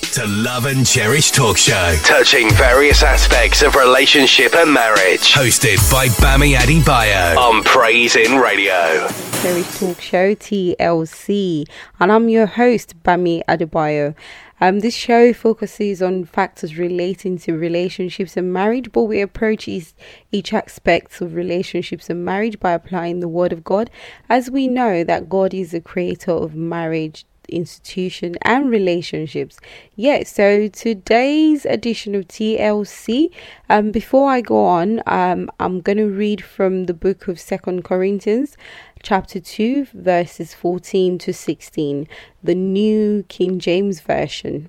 to Love and Cherish Talk Show, touching various aspects of relationship and marriage. Hosted by Bami Adebayo on Praise in Radio. Cherish Talk Show, TLC, and I'm your host, Bami Adebayo. This show focuses on factors relating to relationships and marriage, but we approach each aspect of relationships and marriage by applying the Word of God, as we know that God is the creator of marriage, institution and relationships. So today's edition of TLC, before I go on, I'm going to read from the book of 2 Corinthians chapter 2 verses 14 to 16, the New King James Version.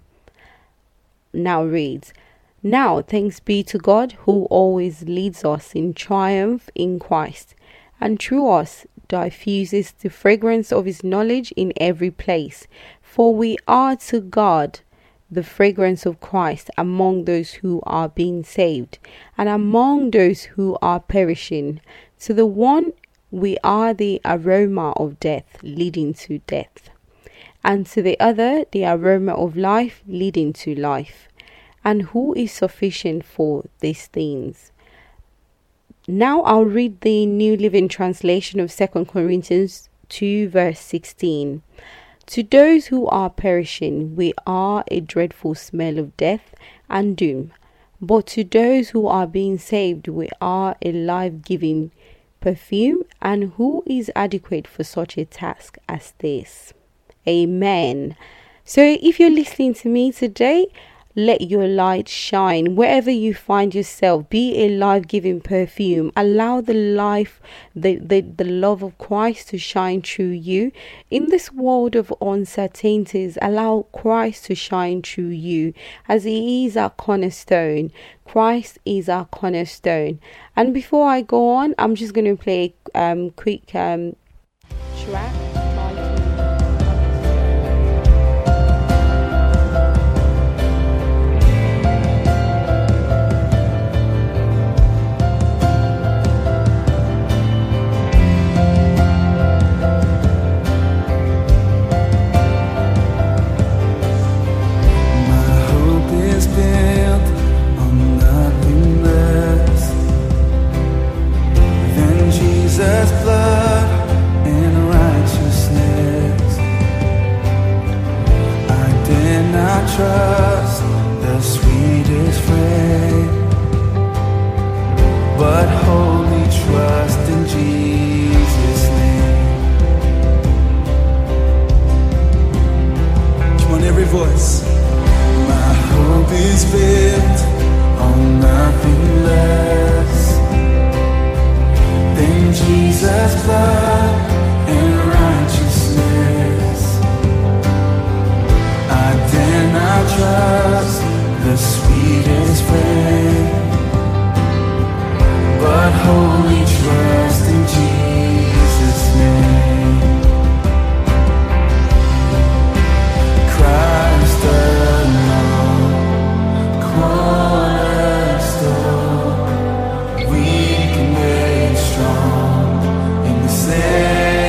Now reads, "Now thanks be to God who always leads us in triumph in Christ, and through us diffuses the fragrance of his knowledge in every place. For we are to God the fragrance of Christ among those who are being saved, and among those who are perishing. To the one we are the aroma of death leading to death, and to the other the aroma of life leading to life. And who is sufficient for these things?" Now I'll read the New Living Translation of 2 Corinthians 2 verse 16. "To those who are perishing, we are a dreadful smell of death and doom. But to those who are being saved, we are a life-giving perfume. And who is adequate for such a task as this?" Amen. So if you're listening to me today, let your light shine wherever you find yourself. Be a life-giving perfume. Allow the love of Christ to shine through you. In this world of uncertainties, allow Christ to shine through you, as he is our cornerstone. Christ is our cornerstone. And before I go on, I'm just going to play a quick track. Trust the sweetest frame, but wholly trust in Jesus' name. Come on, every voice. My hope is built on nothing less than Jesus' blood and righteousness. I dare not trust the sweetest frame, but wholly trust in Jesus' name. Christ alone, cornerstone, weak and made strong in the same.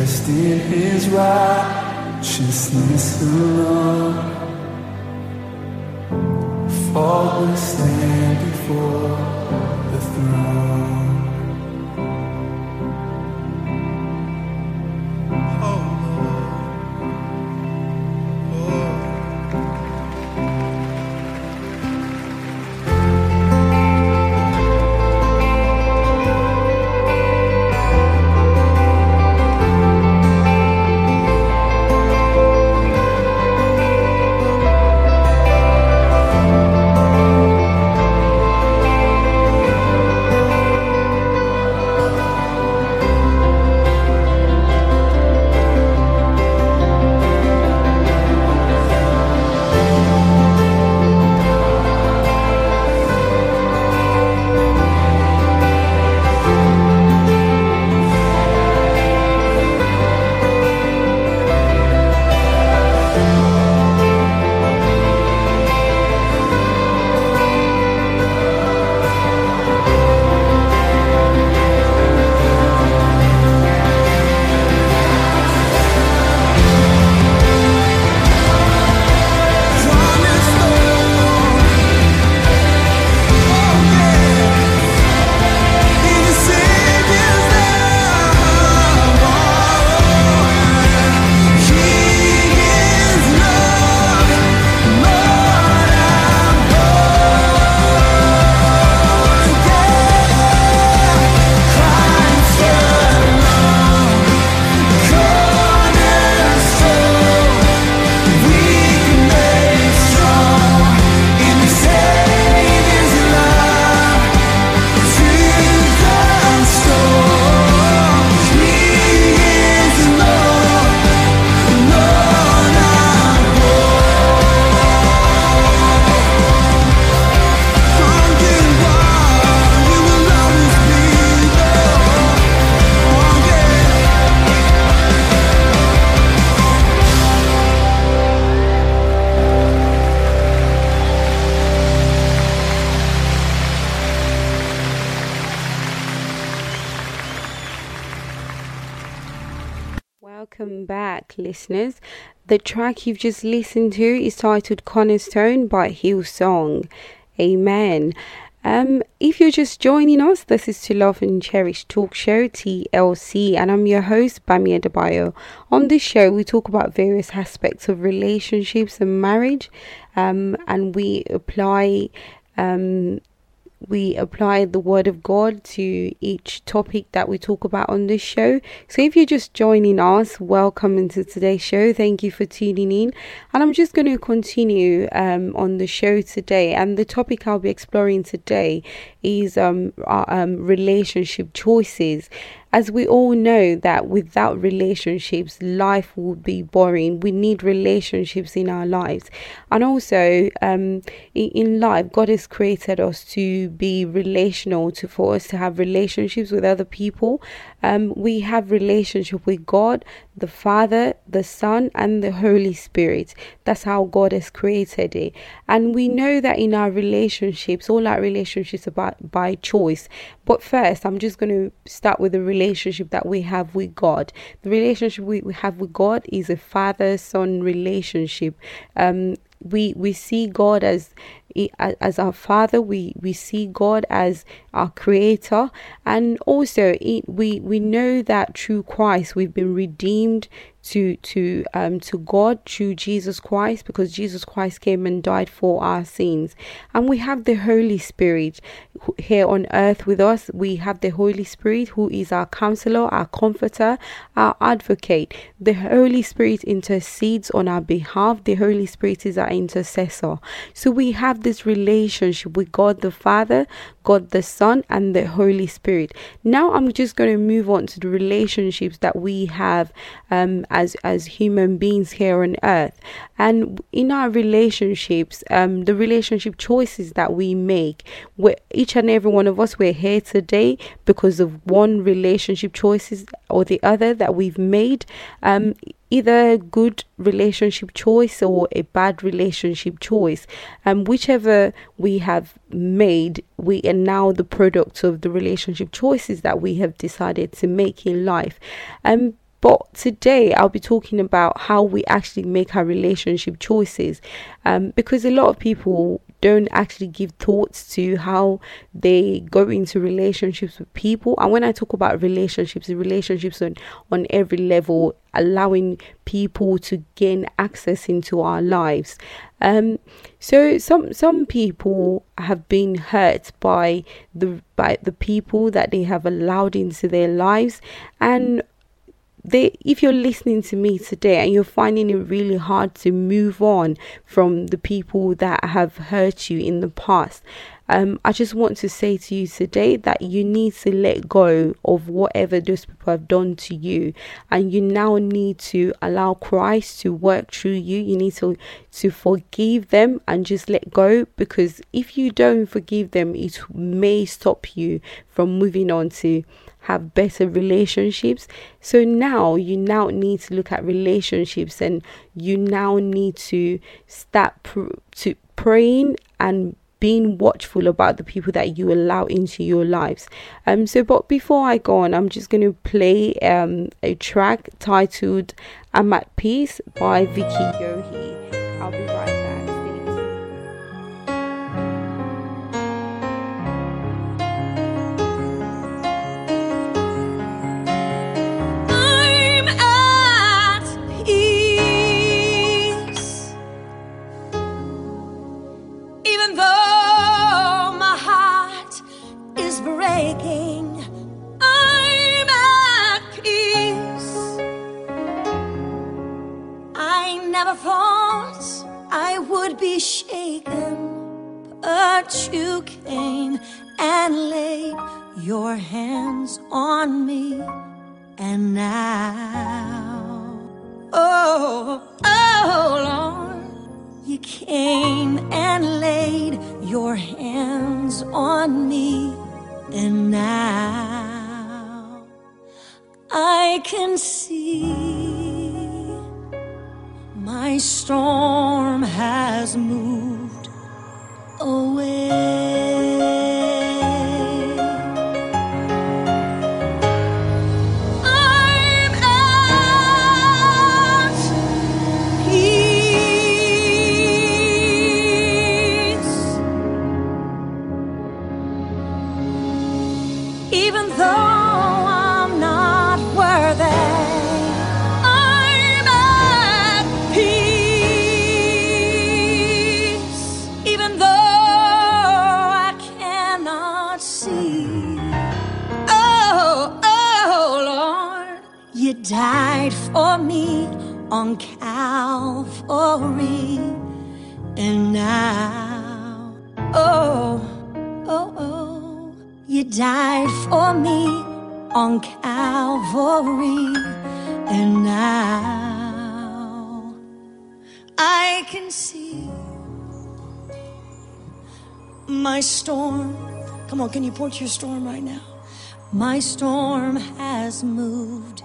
rest in his righteousness alone. Faultless stand before the throne. Welcome back, listeners. The track you've just listened to is titled Cornerstone by Hillsong. Amen. If you're just joining us, this is To Love and Cherish Talk Show, TLC, and I'm your host, Bami Adebayo. On this show, we talk about various aspects of relationships and marriage, and we apply the word of God to each topic that we talk about on this show. So if you're just joining us, welcome into today's show. Thank you for tuning in. And I'm just going to continue on the show today. And the topic I'll be exploring today is relationship choices. As we all know that without relationships, life would be boring. We need relationships in our lives. And also, in life, God has created us to be relational, for us to have relationships with other people. We have relationship with God, the Father, the Son, and the Holy Spirit. That's how God has created it. And we know that in our relationships, all our relationships are by choice. But first, I'm just going to start with the relationship that we have with God. The relationship we have with God is a father-son relationship. We see God as our Father. We see God as our Creator, and also we know that through Christ we've been redeemed to God through Jesus Christ, because Jesus Christ came and died for our sins. And we have the Holy Spirit here on earth with us. We have the Holy Spirit, who is our counselor, our comforter, our advocate. The Holy Spirit intercedes on our behalf. The Holy Spirit is our intercessor. So we have this relationship with God the Father, God the Son, and the Holy Spirit. Now I'm just going to move on to the relationships that we have as human beings here on earth. And in our relationships, the relationship choices that we make, each and every one of us, we're here today because of one relationship choices or the other that we've made. Either a good relationship choice or a bad relationship choice. Whichever we have made, we are now the product of the relationship choices that we have decided to make in life. But today I'll be talking about how we actually make our relationship choices, because a lot of people don't actually give thoughts to how they go into relationships with people. And when I talk about relationships on every level, allowing people to gain access into our lives. So some people have been hurt by the people that they have allowed into their lives, and if you're listening to me today and you're finding it really hard to move on from the people that have hurt you in the past, I just want to say to you today that you need to let go of whatever those people have done to you, and you now need to allow Christ to work through you. You need to forgive them and just let go, because if you don't forgive them, it may stop you from moving on to have better relationships. So you now need to look at relationships, and you now need to start praying and being watchful about the people that you allow into your lives. But before I go on, I'm just going to play a track titled "I'm at Peace" by Vicky Yohe. I'll be right back. Be shaken, but you came and laid your hands on me, and now, oh Lord, you came and laid your hands on me, and now I can see my storm has moved away. I'm at peace, even though I'm not worthy. You died for me on Calvary, and now, you died for me on Calvary, and now I can see my storm. Come on, can you point your storm right now? My storm has moved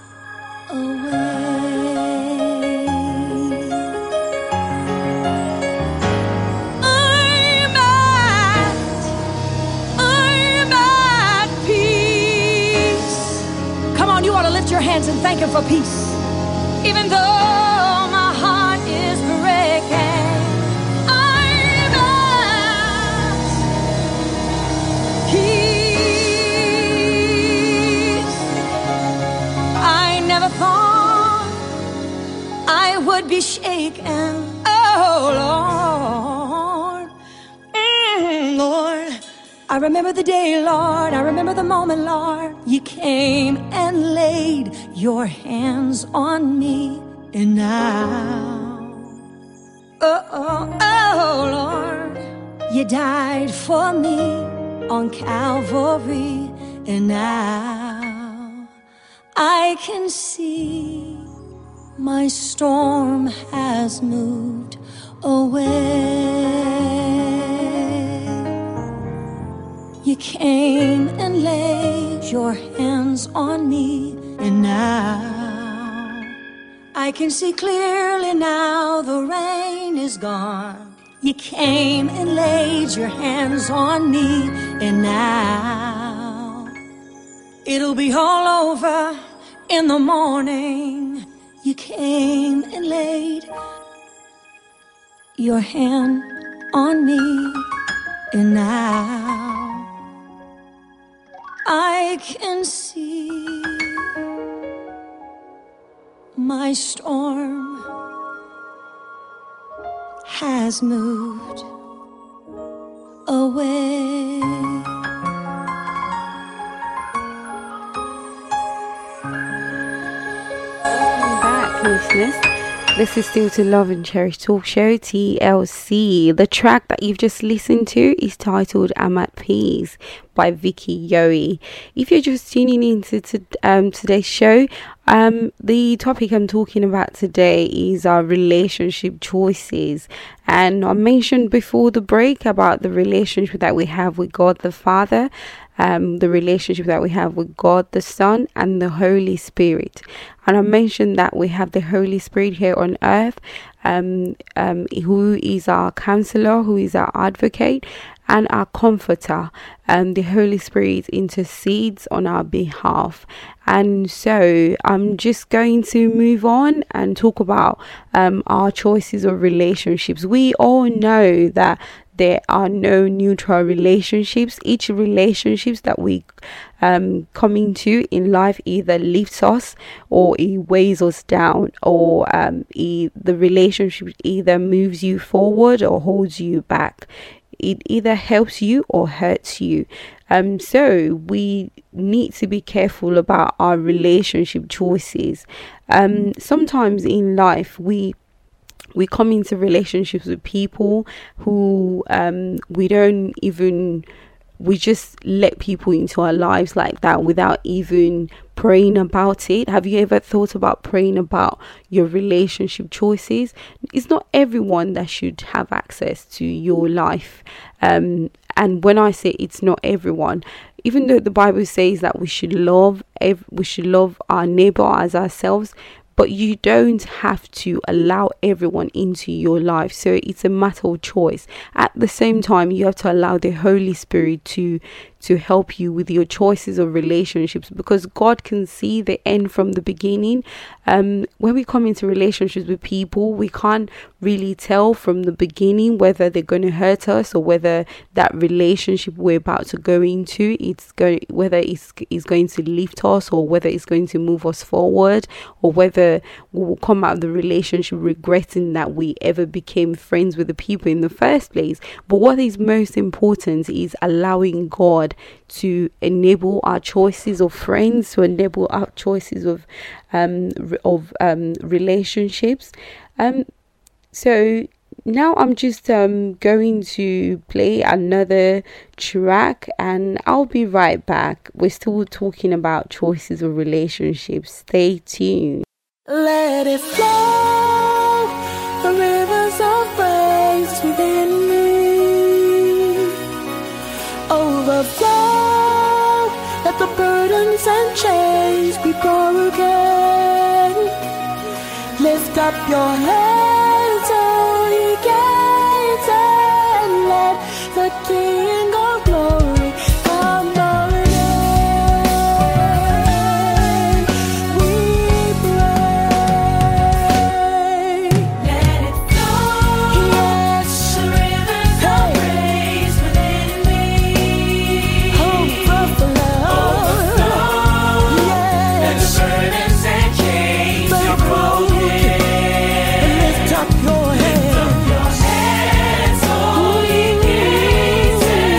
away. I'm at peace. Come on, you ought to lift your hands and thank Him for peace. Even though my heart is breaking, I'm at peace. I never thought I would be shaken. Oh Lord, Lord, I remember the day, Lord, I remember the moment, Lord, you came and laid your hands on me, and now, Lord, you died for me on Calvary, and now I can see my storm has moved away. You came and laid your hands on me, and now I can see clearly now the rain is gone. You came and laid your hands on me, and now it'll be all over In the morning, you came and laid your hand on me, and now I can see my storm has moved away. Listeners, this is still to Love and Cherish Talk Show, TLC. The track that you've just listened to is titled I'm at Peace by Vicky Yowie. If you're just tuning into today's show, the topic I'm talking about today is our relationship choices. And I mentioned before the break about the relationship that we have with God the Father, the relationship that we have with God the Son and the Holy Spirit. And I mentioned that we have the Holy Spirit here on earth, who is our counselor, who is our advocate and our comforter. The Holy Spirit intercedes on our behalf. And so I'm just going to move on and talk about our choices of relationships. We all know that there are no neutral relationships. Each relationships that we come into in life either lifts us or it weighs us down, or the relationship either moves you forward or holds you back. It either helps you or hurts you. So we need to be careful about our relationship choices. Sometimes in life we come into relationships with people who we just let people into our lives like that without even praying about it. Have you ever thought about praying about your relationship choices? It's not everyone that should have access to your life. And when I say it's not everyone, even though the Bible says that we should love our neighbor as ourselves, but you don't have to allow everyone into your life. So it's a matter of choice. At the same time, you have to allow the Holy Spirit to help you with your choices of relationships, because God can see the end from the beginning. When we come into relationships with people, we can't really tell from the beginning whether they're going to hurt us or whether that relationship we're about to go into whether it's going to lift us or whether it's going to move us forward, or whether we will come out of the relationship regretting that we ever became friends with the people in the first place. But what is most important is allowing God to enable our choices of friends, to enable our choices of relationships. So now I'm just going to play another track and I'll be right back. We're still talking about choices of relationships. Stay tuned. Let it flow, the rivers of grace within me. Overflow, let the burdens and chains be broken. Lift up your hands, O ye gates, and let the King of glory come on in. We pray. Let it flow. Yes, The rivers of grace within me. overflow. Let the Yes, burdens and chains be broken. lift up your hands. Your hands, holy gates, and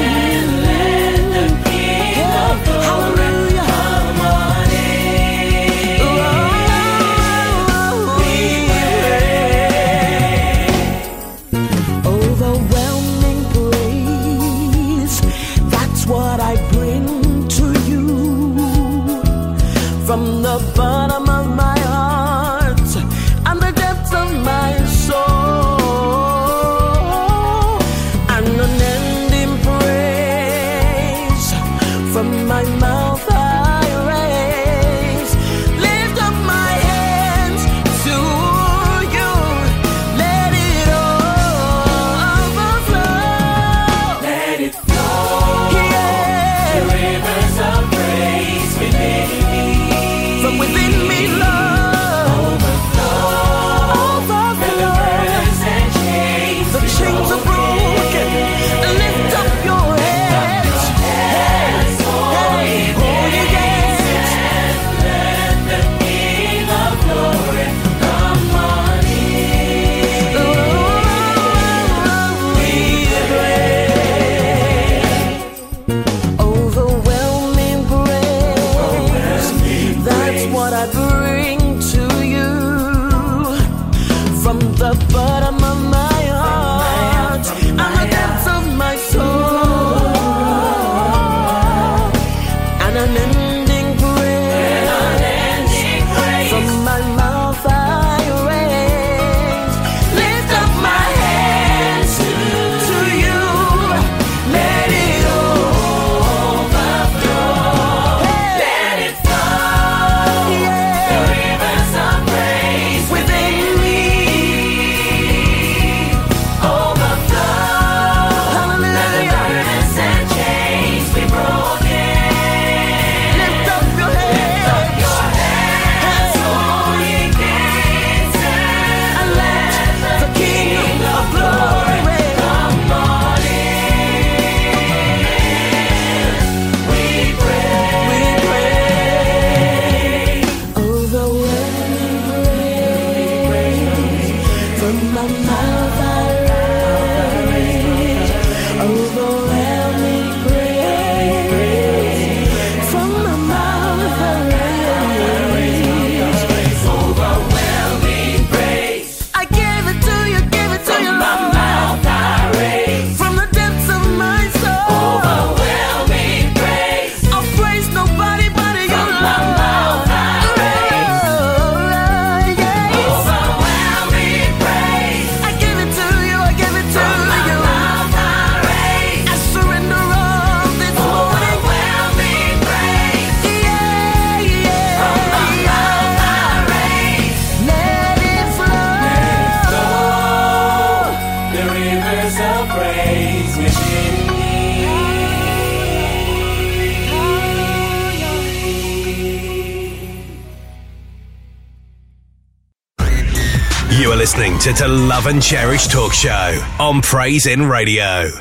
You are listening to Love and Cherish Talk Show on Praise In Radio.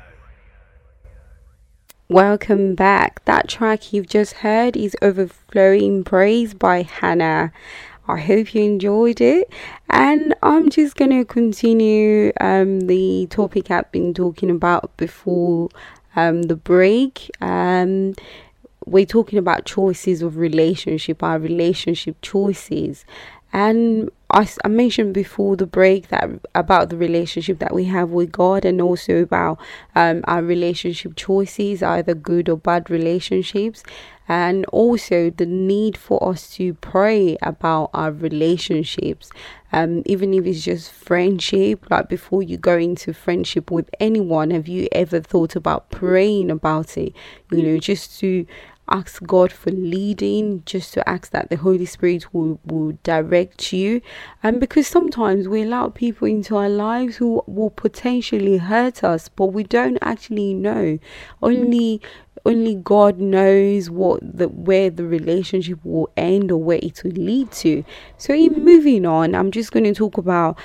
Welcome back. That track you've just heard is Overflowing Praise by Hannah. I hope you enjoyed it, and I'm just going to continue the topic I've been talking about before the break. We're talking about choices of relationship, our relationship choices. And I mentioned before the break that about the relationship that we have with God, and also about our relationship choices, either good or bad relationships, and also the need for us to pray about our relationships, even if it's just friendship. Like, before you go into friendship with anyone, have you ever thought about praying about it? Just to ask God for leading, just to ask that the Holy Spirit will direct you. And because sometimes we allow people into our lives who will potentially hurt us, but we don't actually know. Only God knows where the relationship will end or where it will lead to. So in moving on, I'm just going to talk about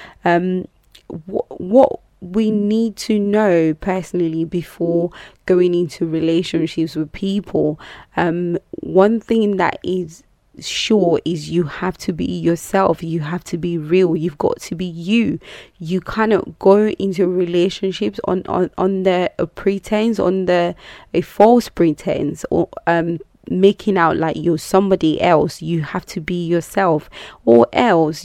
what we need to know personally before going into relationships with people. One thing that is sure is you have to be yourself. You have to be real. You've got to be you. You cannot go into relationships on the pretense, a false pretense, or making out like you're somebody else. You have to be yourself, or else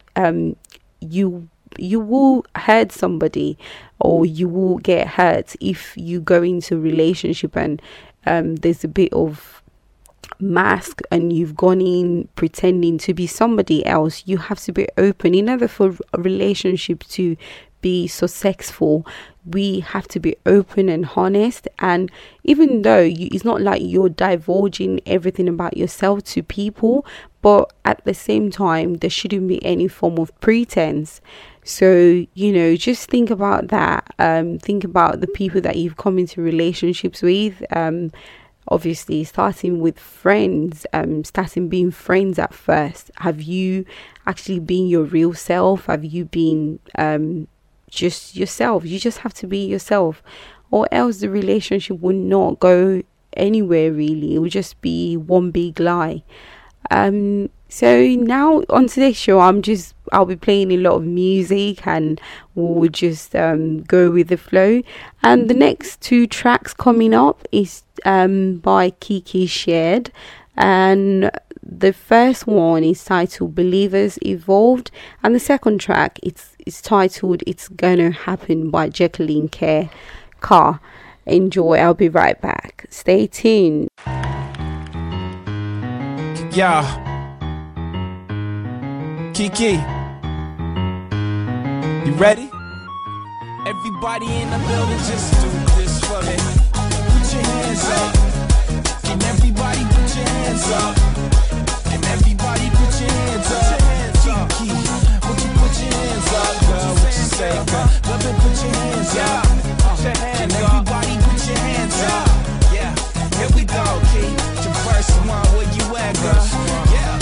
you will hurt somebody, or you will get hurt if you go into a relationship and there's a bit of mask and you've gone in pretending to be somebody else. You have to be open. In order for a relationship to be successful, we have to be open and honest. And even though it's not like you're divulging everything about yourself to people, but at the same time there shouldn't be any form of pretense. So just think about that. Think about the people that you've come into relationships with. Obviously starting with friends, starting being friends at first. Have you actually been your real self? Have you been just yourself? You just have to be yourself, or else the relationship will not go anywhere really. It will just be one big lie. So now on today's show, I'll be playing a lot of music, and we'll just go with the flow. And the next two tracks coming up is by Kiki Shared, and the first one is titled Believers Evolved, and the second track it's titled It's Gonna Happen by Jacqueline Carr. Enjoy. I'll be right back. Stay tuned. Yeah. Kiki, you ready? Everybody in the building, just do this for me. Put your hands up. And everybody put your hands up. And everybody put your hands up. Kiki, would you put your hands up, girl? What you say, girl? Love it, put your hands up. And everybody put your hands up. Yeah, here we go, Key. Your first one, where you at, girl? Yeah.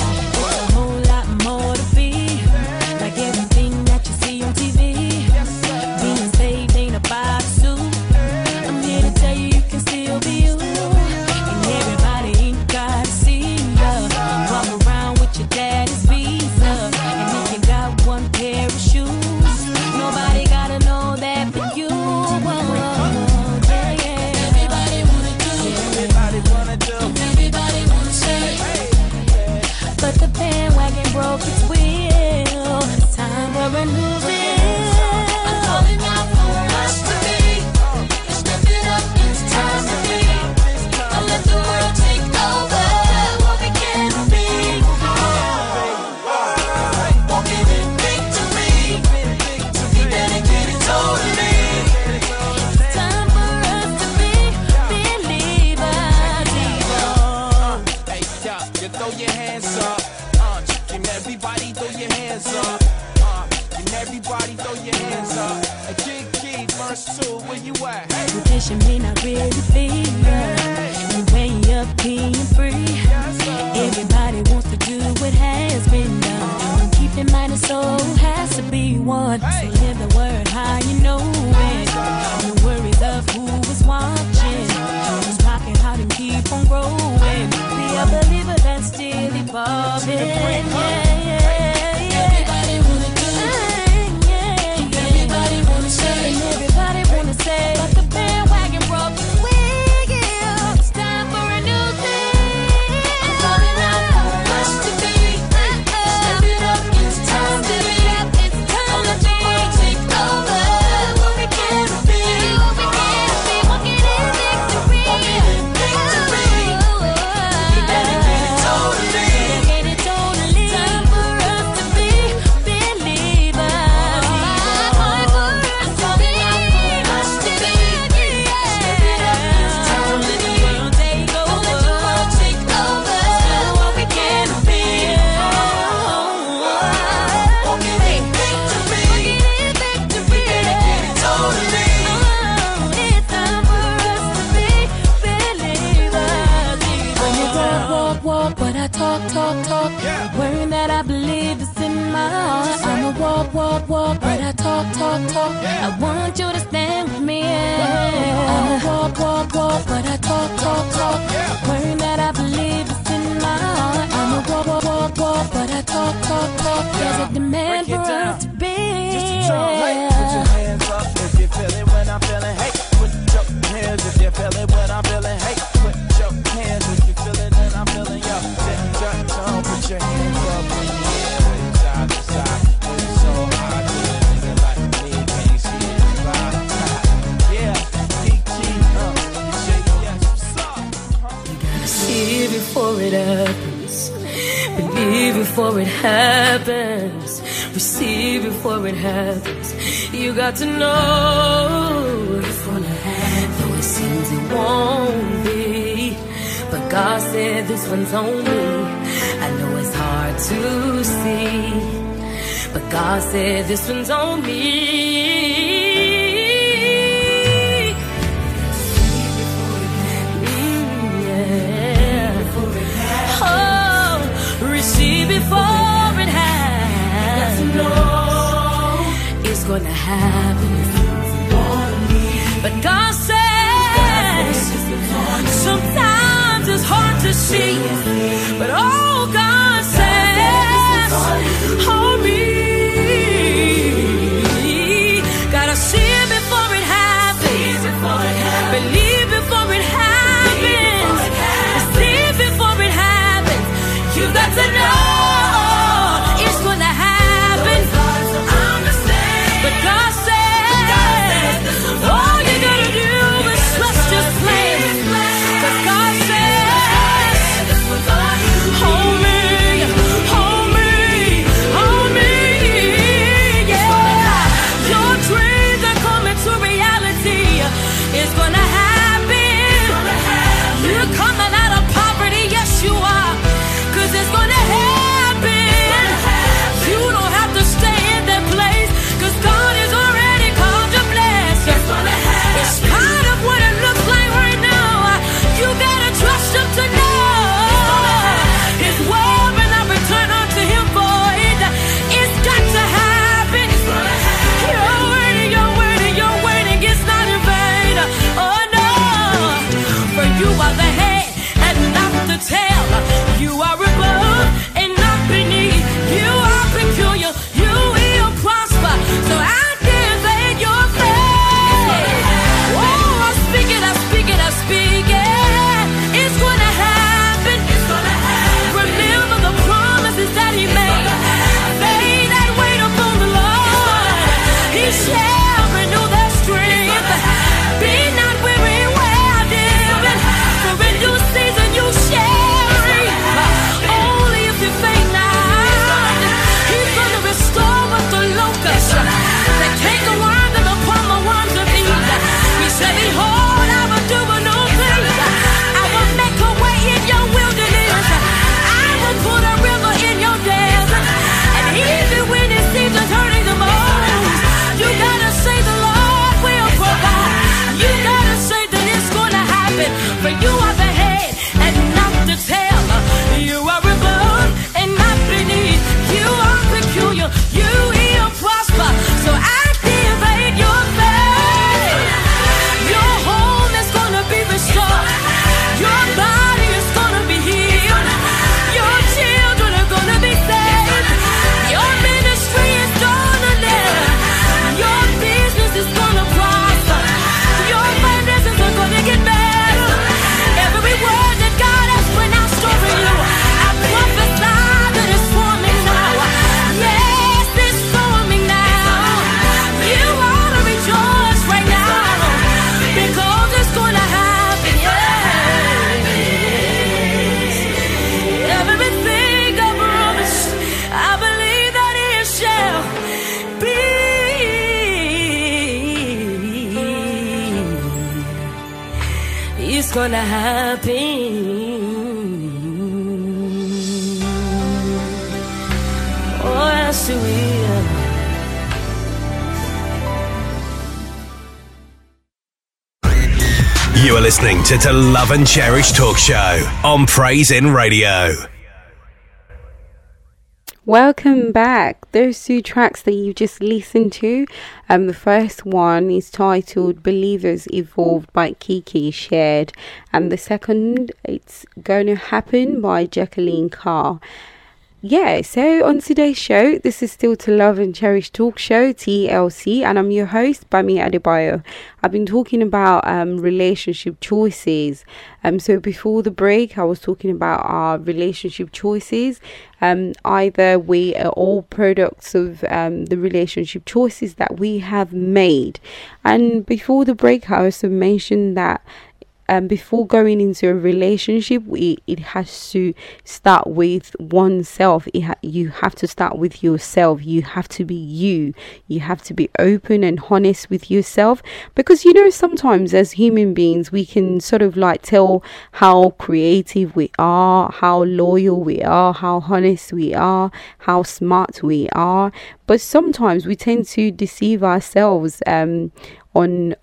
Tradition may not really feel and when you're being free, everybody wants to do what has been done. Keep in mind the soul has to be one. So live the word how you know it. No worries of who is watching. Just rocking hard and keep on growing. Be a believer that's still evolving. Everybody wanna do it. Everybody wanna say. And everybody wanna say. But the bandwagon broke. It's time for a new thing. I'm calling out for us to be. Step it up, it's time to be. It's time to be. Take over what we can be. Walking in victory. Walking in victory. Dedicated totally. Dedicated totally. Time for us to be believers. Time for us to be. Step it up, it's time to be. Take over. Take over what we can be. Walking in victory. Dedicated totally. It's time for us to be believers. When you walk, but I talk. Word that I believe is in my heart. I'ma walk, but I talk. I want you to stand with me. I'ma walk, but I talk. Word that I believe is in my heart. I'ma walk, but I talk. There's a demand for us to be. Just a put your hands up if you feel it when I'm feeling hate. Put your hands if you feel it when I'm feeling hate. Put your hands if you feel it and I'm feeling yo. Put your hands up in the air, side to side. It's so hard to a nigga like me, can't see it fly. Yeah, DG, you shake yes, what's up? See before it happens. Believe before it happens. Receive before it happens. You got to know it's gonna happen. Though it seems it won't be, but God said this one's on me. I know it's hard to see, but God said this one's on me. Receive before it happens. It's gonna happen. But God says sometimes it's hard to see. But oh, God says, hold me. Gotta see it before it happens. Believe before it happens. Receive before it happens. You got to know it's gonna happen. But God said, all you gotta do is trust His plan. 'Cause God said, gonna happen. Oh, yes, it will. You are listening to Love and Cherish Talk Show on Praise In Radio. Welcome back. Those two tracks that you just listened to, the first one is titled Believers Evolved by Kiki Shared, and the second, It's Gonna Happen by Jacqueline Carr. Yeah, so on today's show, this is still To Love and Cherish Talk Show, TLC, and I'm your host, Bami Adebayo. I've been talking about relationship choices. So before the break, I was talking about our relationship choices. Either we are all products of the relationship choices that we have made. And before the break, I also mentioned that before going into a relationship, it has to start with oneself. You have to start with yourself. You have to be you. You have to be open and honest with yourself, because sometimes as human beings we can sort of like tell how creative we are, how loyal we are, how honest we are, how smart we are, but sometimes we tend to deceive ourselves on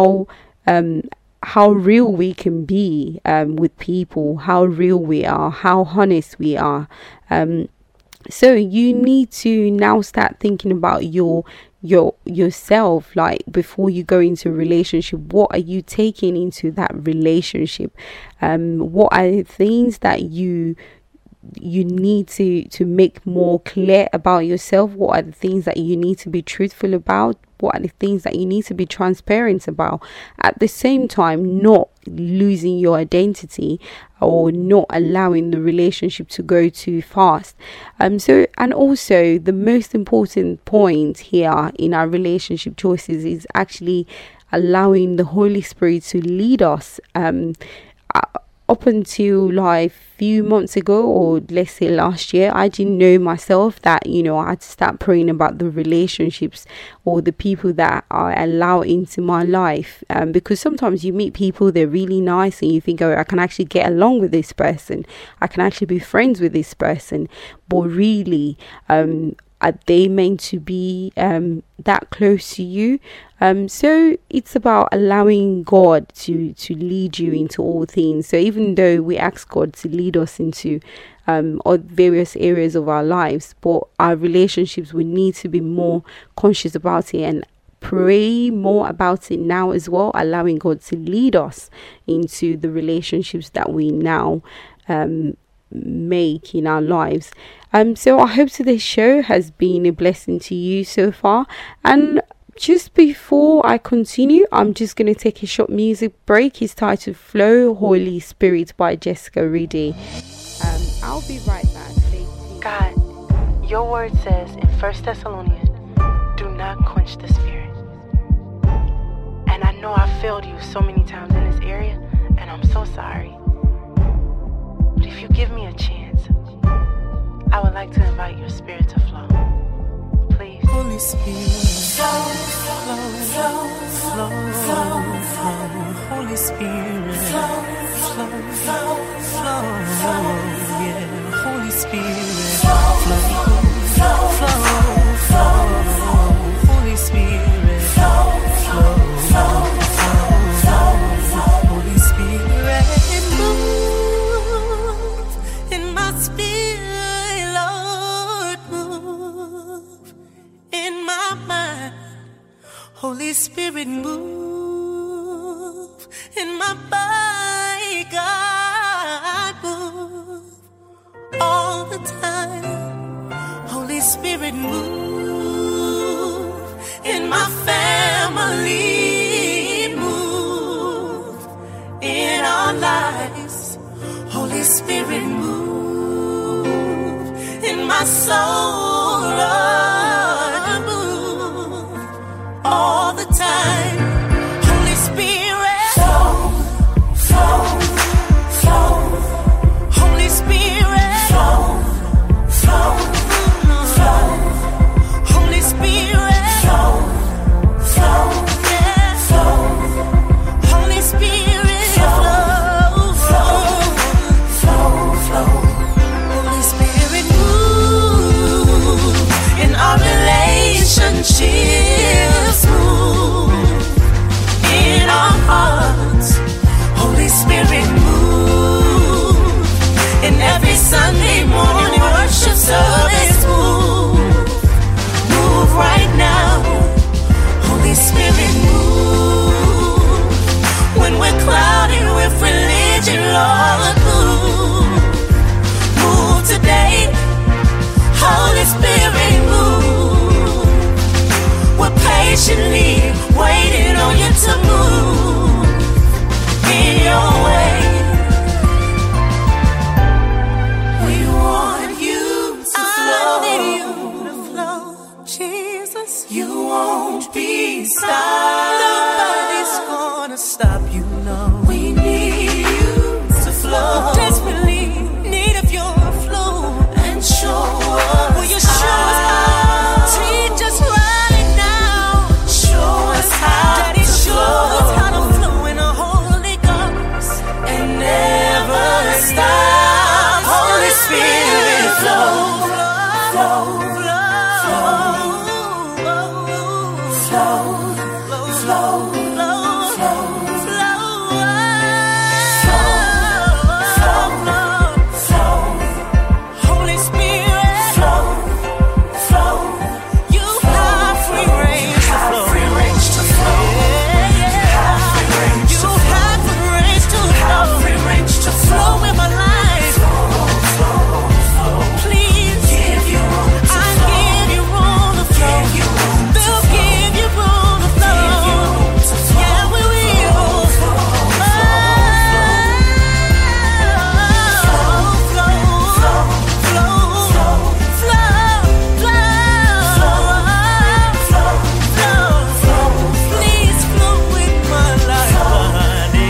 how real we can be with people, how real we are, how honest we are. So you need to now start thinking about yourself, like before you go into a relationship. What are you taking into that relationship? What are the things that you need to make more clear about yourself? What are the things that you need to be truthful about? What are the things that you need to be transparent about? At the same time, not losing your identity or not allowing the relationship to go too fast. And also the most important point here in our relationship choices is actually allowing the Holy Spirit to lead us. Up until like few months ago, or let's say last year, I didn't know myself that I had to start praying about the relationships or the people that I allow into my life, because sometimes you meet people, they're really nice and you think, oh, I can actually get along with this person, I can actually be friends with this person, but really are they meant to be that close to you? So it's about allowing God to lead you into all things. So even though we ask God to lead us into various areas of our lives, but our relationships, we need to be more conscious about it and pray more about it now as well, allowing God to lead us into the relationships that we now make in our lives. So I hope today's show has been a blessing to you so far. And just before I continue, I'm just going to take a short music break. It's titled Flow Holy Spirit by Jessica Reedy. I'll be right back. God, your word says in 1 Thessalonians, do not quench the spirit. And I know I failed you so many times in this area, and I'm so sorry. But if you give me a chance, I would like to invite your spirit to flow. Please. Holy Spirit, flow, flow, flow, flow, flow, flow. Holy Spirit, flow, flow, flow, flow, yeah. Holy Spirit, flow, flow, flow, flow. Holy Spirit, flow, flow, flow, flow. Holy Spirit, move in my spirit, Lord, move in my mind. Holy Spirit, move in my body, God, move all the time. Holy Spirit, move in my family, move in our lives. Holy Spirit, move in my soul, Lord, move all the time. Holy Spirit, flow, flow, flow. Holy Spirit, flow, flow, flow. Holy Spirit, flow, flow, yeah, flow. Holy Spirit, flow. relationships move in our hearts. Holy Spirit, move in every Sunday morning worship service. Move right now. Holy Spirit, move when we're clouded with religion. Lord, move today. Holy Spirit, move. We're patiently waiting on you to move in your way. We want you to flow. I need you to flow, Jesus. You won't be stopped. Nobody's gonna stop you, no. We need you to flow. Desperately need of your flow. And show us. Will you show us how? Teach us right now. Show us how. Daddy, show us how to flow in a Holy Ghost and never stop. Holy Spirit, flow, flow, flow, flow, Holy Spirit, flow. You have free range to flow. You have free range to flow in my life. Please, I give you room to flow. They'll give you room to flow. Yeah, we will. Please flow with my life, honey.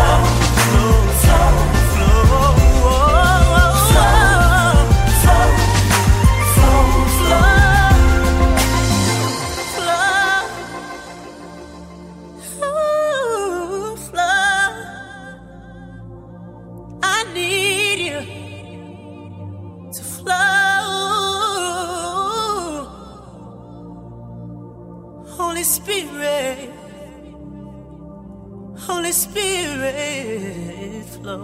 I need you to flow. Holy Spirit, Holy Spirit, flow.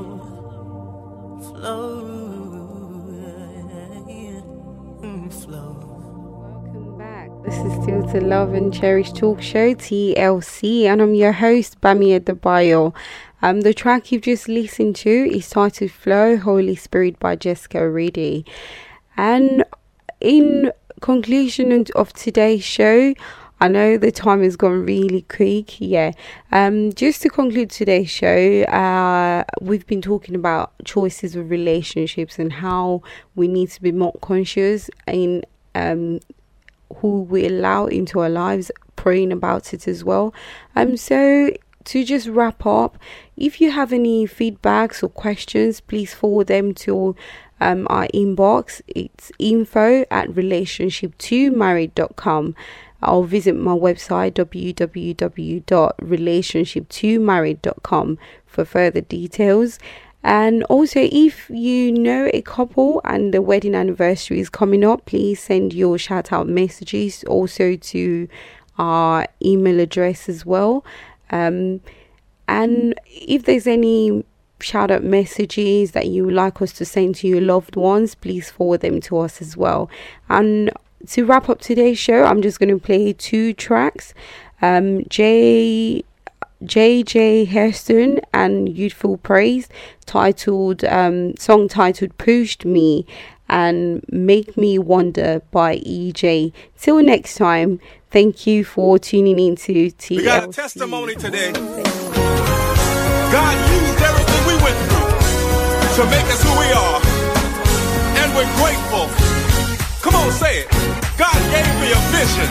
Welcome back. This is still to Love and Cherish Talk Show, TLC, and I'm your host, Bami Adebayo. The track you've just listened to is titled Flow, Holy Spirit by Jessica Reedy. And in conclusion of today's show, I know the time has gone really quick. Just to conclude today's show, we've been talking about choices of relationships and how we need to be more conscious in who we allow into our lives, praying about it as well. So to just wrap up, if you have any feedbacks or questions, please forward them to our inbox. It's info@relationship2married.com. I'll visit my website www.relationship2married.com for further details. And also, if you know a couple and the wedding anniversary is coming up, please send your shout out messages also to our email address as well. And if there's any shout out messages that you would like us to send to your loved ones, please forward them to us as well. And to wrap up today's show, I'm just going to play two tracks. J.J. Hairston and Youthful Praise, song titled Pushed Me, and Make Me Wonder by EJ. Till next time, thank you for tuning in to TLC. We got a testimony today. God used everything we went through to make us who we are, and we're grateful. Come on, say it. God gave me a vision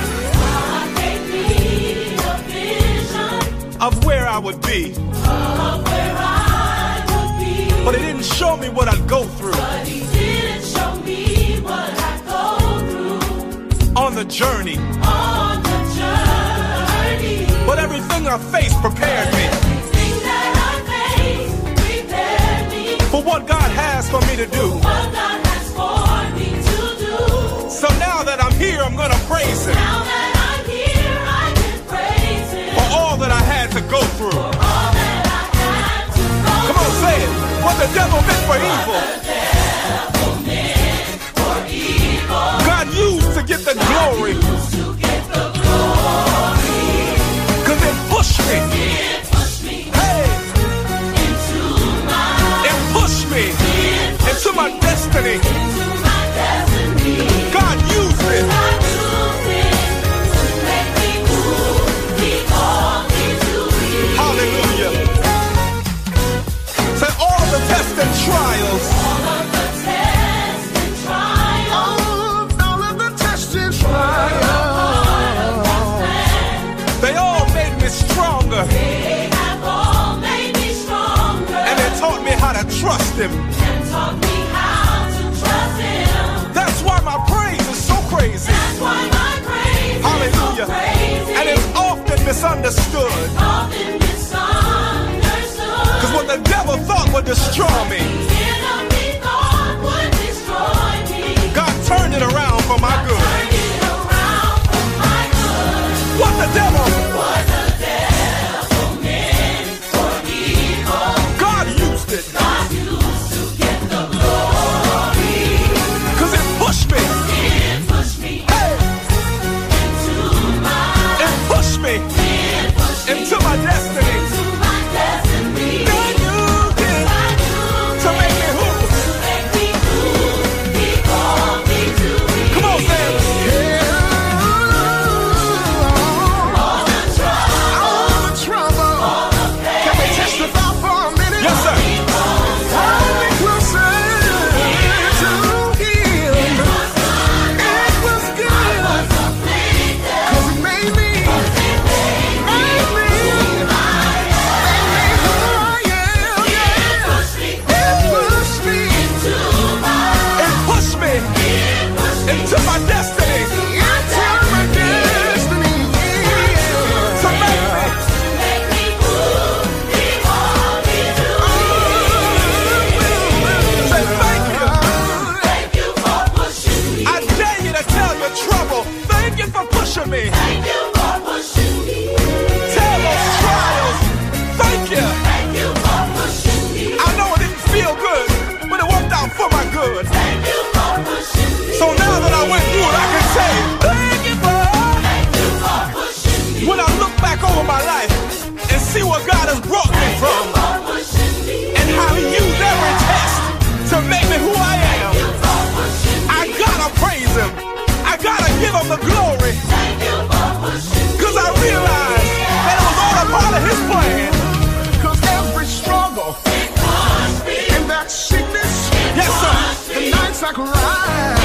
of where I would be. But it didn't show me what I'd go through. On the journey. But everything I faced prepared me. For what God has for me to do. So now that I'm here, I'm gonna praise Him. glory. Cause it pushed me. Hey. It pushed me into my destiny. God used it. Hallelujah. Say all of the tests and trials. All of the tests and trials. All of the tests and trials. They all made me stronger. They have all made me stronger. And they taught me how to trust Him. And taught me how to trust Him. That's why my praise is so crazy. That's why my praise Hallelujah. Is so crazy. And it's often misunderstood. It's often misunderstood. Cause what the devil thought would destroy me, the enemy thought would destroy me. God turned it around for my good. Turned it around for my good. What the devil meant for evil, God used it. God used to get the glory. Cause it pushed me. It pushed me. Hey. It pushed me. Into my destiny. God used it to make me who? He called me to be. Come on, Sam. All the trouble. All the pain. Can we testify for a minute? Yes, sir. Hold me closer to Him. It was good. Cause it made me. Into my destiny. Into my destiny. To make me who He called me to be. Say thank you. Thank you for pushing me. I dare you to tell your trouble. Thank you for pushing me. Thank you for pushing me. Tell those trials. Thank you. Thank you for pushing me. I know it didn't feel good, but it worked out for my good. Thank you for pushing me. So now that I went through it, I can say, thank you for pushing me. When I look back over my life and see where God has brought me from and how He used every test to make me who I am, I gotta praise Him. I gotta give Him the glory. Cause I realized that it was all a part of His plan. Cause every struggle and that sickness, yes sir, the nights I cried.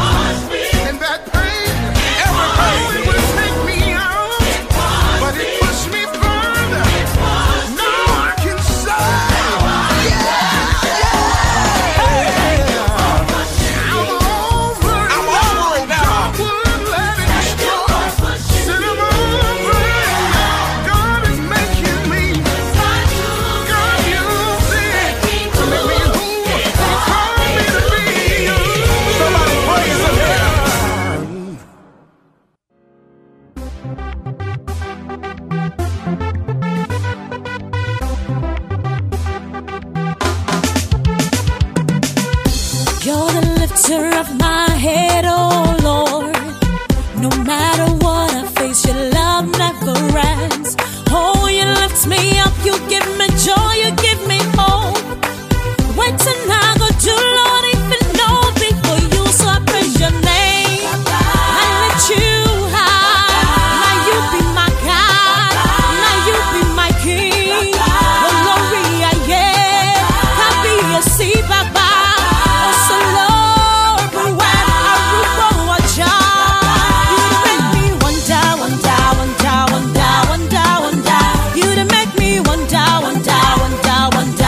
Of my head, oh Lord, no matter what I face, your love never ends. Oh, you lift me up, you give me joy, you give me hope. What can I go do, Lord, even know before you? So I praise your name, I lift you high. Now you be my God, now you be my King. Oh, glory, yeah, I'll be a sea, Baba. Oh, so Lord, wonder.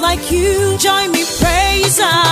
like you. Join me, praise Him.